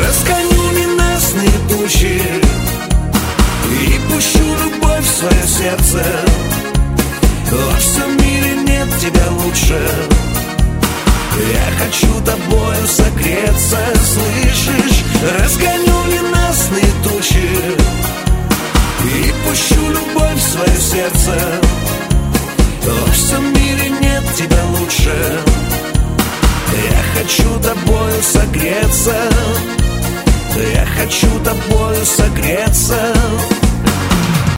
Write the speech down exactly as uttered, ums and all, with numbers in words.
разгоню ненастные тучи и пущу любовь в свое сердце. Во всем мире нет тебя лучше. Я хочу тобою согреться, слышишь? Разгоню ненастные тучи и пущу любовь в свое сердце. Во всем мире нет тебя лучше. Я хочу тобою согреться. Я хочу тобою согреться.